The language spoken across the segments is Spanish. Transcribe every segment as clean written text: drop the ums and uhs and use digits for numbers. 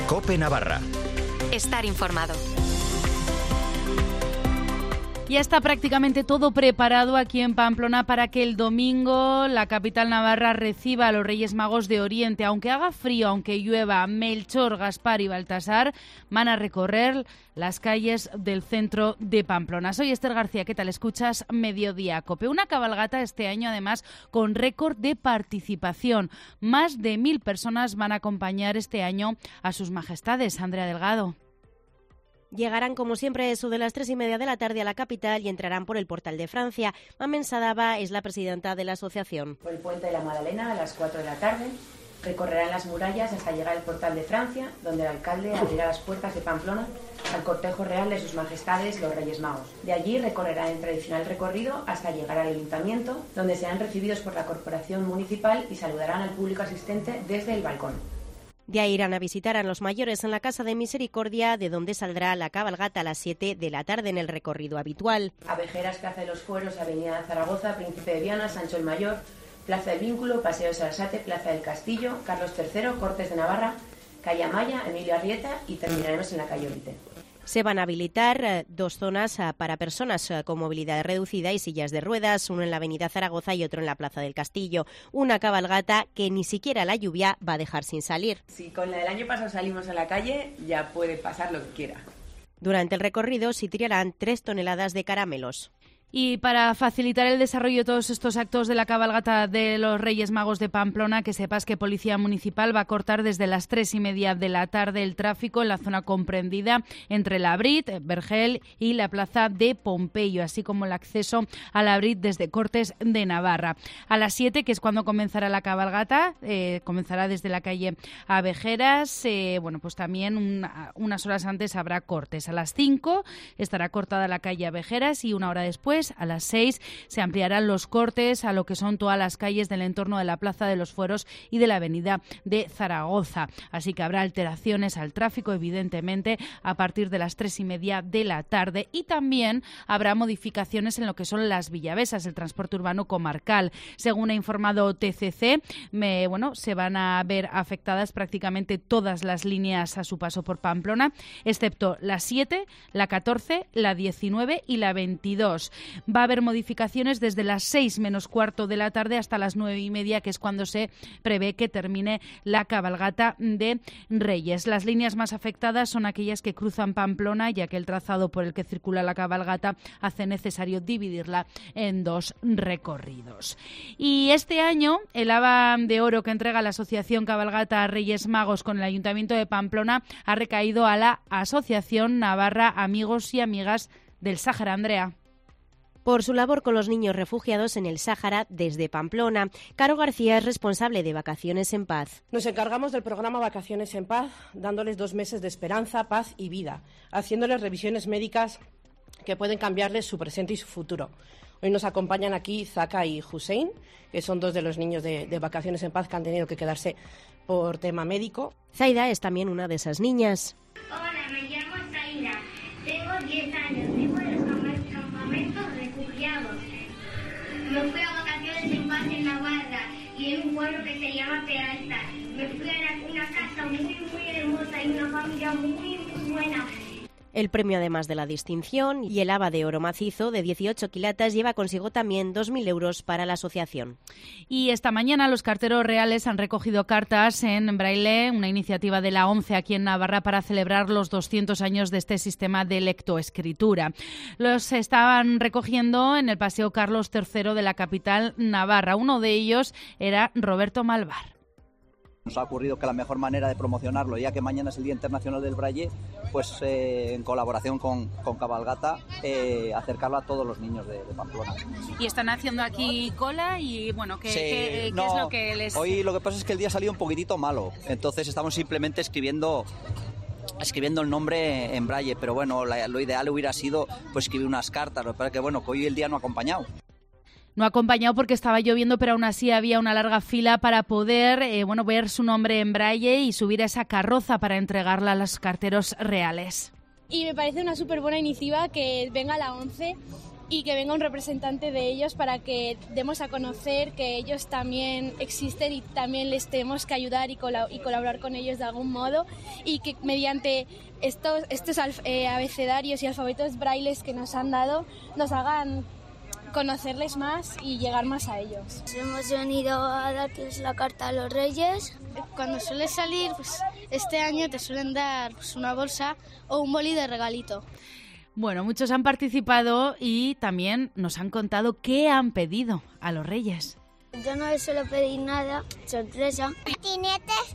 COPE Navarra. Estar informado. Ya está prácticamente todo preparado aquí en Pamplona para que el domingo la capital navarra reciba a los Reyes Magos de Oriente. Aunque haga frío, aunque llueva, Melchor, Gaspar y Baltasar van a recorrer las calles del centro de Pamplona. Soy Esther García, ¿qué tal? Escuchas Mediodía COPE. Una cabalgata este año además con récord de participación. Más de 1.000 personas van a acompañar este año a sus majestades. Andrea Delgado. Llegarán, como siempre, eso de las 3:30 de la tarde a la capital y entrarán por el Portal de Francia. Mamen Sadaba es la presidenta de la asociación. Por el Puente de la Madalena a las 4 de la tarde. Recorrerán las murallas hasta llegar al Portal de Francia, donde el alcalde abrirá las puertas de Pamplona al cortejo real de sus majestades los Reyes Magos. De allí recorrerán el tradicional recorrido hasta llegar al ayuntamiento, donde serán recibidos por la corporación municipal y saludarán al público asistente desde el balcón. De ahí irán a visitar a los mayores en la Casa de Misericordia, de donde saldrá la cabalgata a las 7 de la tarde en el recorrido habitual. Abejeras, Plaza de los Fueros, Avenida de Zaragoza, Príncipe de Viana, Sancho el Mayor, Plaza del Vínculo, Paseo de Sarasate, Plaza del Castillo, Carlos III, Cortes de Navarra, Calle Amaya, Emilio Arrieta y terminaremos en la calle Olite. Se van a habilitar 2 zonas para personas con movilidad reducida y sillas de ruedas, uno en la avenida Zaragoza y otro en la Plaza del Castillo. Una cabalgata que ni siquiera la lluvia va a dejar sin salir. Si con la del año pasado salimos a la calle, ya puede pasar lo que quiera. Durante el recorrido se tirarán 3 toneladas de caramelos. Y para facilitar el desarrollo de todos estos actos de la cabalgata de los Reyes Magos de Pamplona, que sepas que Policía Municipal va a cortar desde las 3:30 de la tarde el tráfico en la zona comprendida entre la Brit, Vergel y la plaza de Pompeyo, así como el acceso a la Brit desde Cortes de Navarra. A las 7, que es cuando comenzará la cabalgata, comenzará desde la calle Abejeras, pues también unas horas antes habrá cortes. A las 5 estará cortada la calle Abejeras y una hora después, a las 6, se ampliarán los cortes a lo que son todas las calles del entorno de la Plaza de los Fueros y de la avenida de Zaragoza. Así que habrá alteraciones al tráfico, evidentemente, a partir de las 3:30 de la tarde. Y también habrá modificaciones en lo que son las villavesas, el transporte urbano comarcal. Según ha informado TCC, se van a ver afectadas prácticamente todas las líneas a su paso por Pamplona, excepto la 7, la 14, la 19 y la 22. Va a haber modificaciones desde las 6 menos cuarto de la tarde hasta las 9:30, que es cuando se prevé que termine la cabalgata de Reyes. Las líneas más afectadas son aquellas que cruzan Pamplona, ya que el trazado por el que circula la cabalgata hace necesario dividirla en 2 recorridos. Y este año, el haba de oro que entrega la Asociación Cabalgata Reyes Magos con el Ayuntamiento de Pamplona ha recaído a la Asociación Navarra Amigos y Amigas del Sáhara. Andrea. Por su labor con los niños refugiados en el Sáhara desde Pamplona. Caro García es responsable de Vacaciones en Paz. Nos encargamos del programa Vacaciones en Paz, dándoles 2 meses de esperanza, paz y vida, haciéndoles revisiones médicas que pueden cambiarles su presente y su futuro. Hoy nos acompañan aquí Zaka y Hussein, que son 2 de los niños de Vacaciones en Paz que han tenido que quedarse por tema médico. Zaida es también una de esas niñas. Hola, me llamo Zaida, tengo 10 años, vivo en los campamentos refugiados. Me fui a Vacaciones en Paz en Navarra y en un pueblo que se llama Peralta. Me fui a una casa muy hermosa y una familia muy buena. El premio, además de la distinción y el haba de oro macizo de 18 quilatas, lleva consigo también 2.000 euros para la asociación. Y esta mañana los carteros reales han recogido cartas en braille, una iniciativa de la ONCE aquí en Navarra para celebrar los 200 años de este sistema de lectoescritura. Los estaban recogiendo en el Paseo Carlos III de la capital navarra. Uno de ellos era Roberto Malvar. Nos ha ocurrido que la mejor manera de promocionarlo, ya que mañana es el Día Internacional del Braille, pues en colaboración con Cabalgata, acercarlo a todos los niños de Pamplona. Y están haciendo aquí cola y ¿qué es lo que les...? Hoy lo que pasa es que el día ha salido un poquitito malo, entonces estamos simplemente escribiendo el nombre en braille, pero bueno, lo ideal hubiera sido pues escribir unas cartas, lo que pasa es que que hoy el día no ha acompañado. No ha acompañado porque estaba lloviendo, pero aún así había una larga fila para poder ver su nombre en braille y subir a esa carroza para entregarla a los carteros reales. Y me parece una súper buena iniciativa que venga la ONCE y que venga un representante de ellos para que demos a conocer que ellos también existen y también les tenemos que ayudar y colaborar con ellos de algún modo, y que mediante estos abecedarios y alfabetos brailes que nos han dado nos hagan conocerles más y llegar más a ellos. Hemos venido a darles la carta a los Reyes. Cuando sueles salir, pues este año te suelen dar pues, una bolsa o un boli de regalito. Bueno, muchos han participado y también nos han contado qué han pedido a los Reyes. Yo no les suelo pedir nada, sorpresa. Patinetes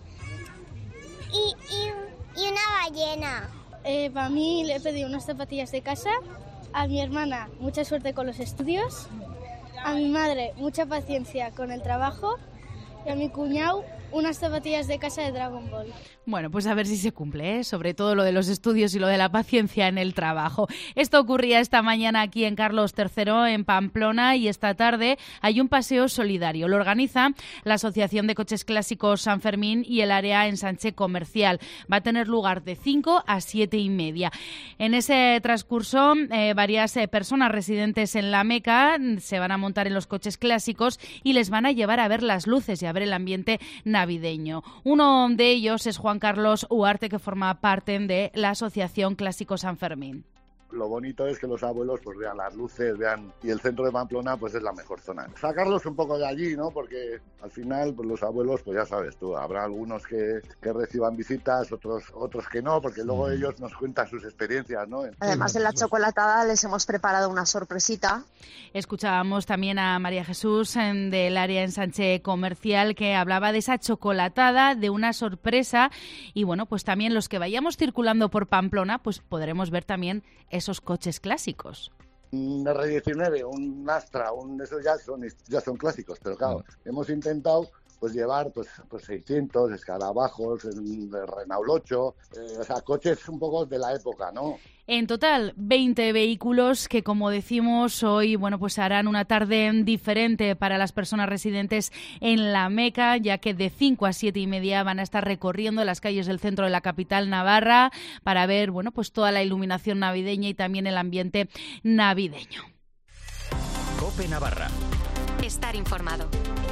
y una ballena. Para mí le he pedido unas zapatillas de casa, a mi hermana mucha suerte con los estudios, a mi madre mucha paciencia con el trabajo y a mi cuñado unas zapatillas de casa de Dragon Ball. Bueno, pues a ver si se cumple, ¿eh? Sobre todo lo de los estudios y lo de la paciencia en el trabajo. Esto ocurría esta mañana aquí en Carlos III, en Pamplona, y esta tarde hay un paseo solidario. Lo organiza la Asociación de Coches Clásicos San Fermín y el área ensanche comercial. Va a tener lugar de 5 a 7:30. En ese transcurso, varias personas residentes en la Meca se van a montar en los coches clásicos y les van a llevar a ver las luces y a ver el ambiente navideño. Uno de ellos es Juan Carlos Huarte, que forma parte de la Asociación Clásico San Fermín. Lo bonito es que los abuelos pues vean las luces, vean, y el centro de Pamplona pues es la mejor zona. Sacarlos un poco de allí, ¿no? Porque al final pues los abuelos, pues ya sabes tú, habrá algunos que reciban visitas, otros que no, porque luego ellos nos cuentan sus experiencias, ¿no? Además de la chocolatada les hemos preparado una sorpresita. Escuchábamos también a María Jesús del área ensanche comercial, que hablaba de esa chocolatada, de una sorpresa, y bueno, pues también los que vayamos circulando por Pamplona pues podremos ver también esos coches clásicos. Un R19, un Astra, esos ya son clásicos, pero claro, hemos intentado pues llevar pues 600 escarabajos, Renault 8, o sea, coches un poco de la época, ¿no? En total, 20 vehículos que, como decimos hoy, bueno, pues harán una tarde diferente para las personas residentes en la Meca, ya que de 5 a 7:30 van a estar recorriendo las calles del centro de la capital navarra para ver, bueno, pues toda la iluminación navideña y también el ambiente navideño. COPE Navarra. Estar informado.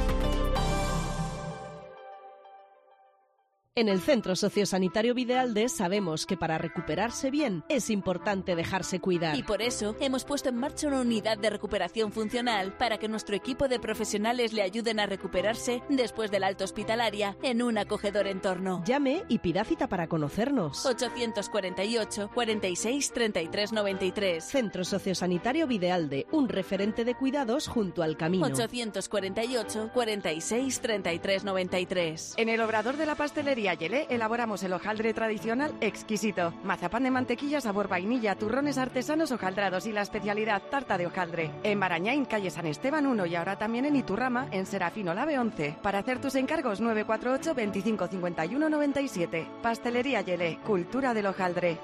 En el Centro Sociosanitario Videalde sabemos que para recuperarse bien es importante dejarse cuidar. Y por eso hemos puesto en marcha una unidad de recuperación funcional para que nuestro equipo de profesionales le ayuden a recuperarse después del alta hospitalaria en un acogedor entorno. Llame y pida cita para conocernos. 848 46 33 93. Centro Sociosanitario Videalde, un referente de cuidados junto al camino. 848 46 33 93. En el Obrador de la Pastelería Yelé elaboramos el hojaldre tradicional exquisito. Mazapán de mantequilla sabor vainilla, turrones artesanos hojaldrados y la especialidad tarta de hojaldre. En Barañáin, calle San Esteban 1 y ahora también en Iturrama, en Serafino Lave 11. Para hacer tus encargos 948 25 51 97. Pastelería Yelé, cultura del hojaldre.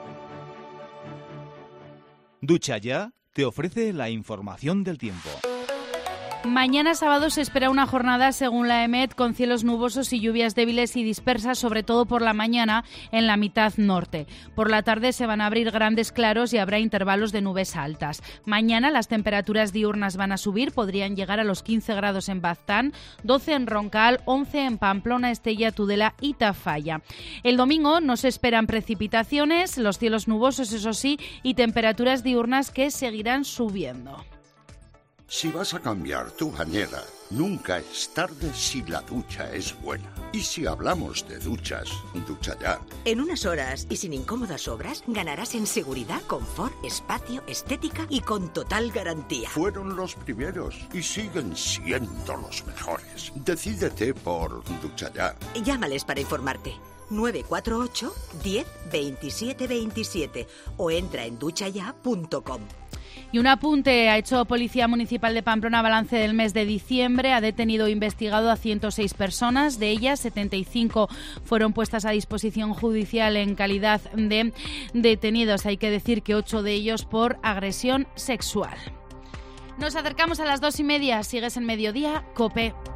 Ducha Ya te ofrece la información del tiempo. Mañana sábado se espera una jornada, según la EMET, con cielos nubosos y lluvias débiles y dispersas, sobre todo por la mañana en la mitad norte. Por la tarde se van a abrir grandes claros y habrá intervalos de nubes altas. Mañana las temperaturas diurnas van a subir, podrían llegar a los 15 grados en Baztán, 12 en Roncal, 11 en Pamplona, Estella, Tudela y Tafalla. El domingo no se esperan precipitaciones, los cielos nubosos, eso sí, y temperaturas diurnas que seguirán subiendo. Si vas a cambiar tu bañera, nunca es tarde si la ducha es buena. Y si hablamos de duchas, Ducha Ya. En unas horas y sin incómodas obras, ganarás en seguridad, confort, espacio, estética y con total garantía. Fueron los primeros y siguen siendo los mejores. Decídete por Ducha Ya. Llámales para informarte. 948 10 27 27 o entra en duchaya.com. Y un apunte, ha hecho Policía Municipal de Pamplona balance del mes de diciembre, ha detenido e investigado a 106 personas, de ellas 75 fueron puestas a disposición judicial en calidad de detenidos, hay que decir que 8 de ellos por agresión sexual. Nos acercamos a las 2:30, sigues en Mediodía, COPE.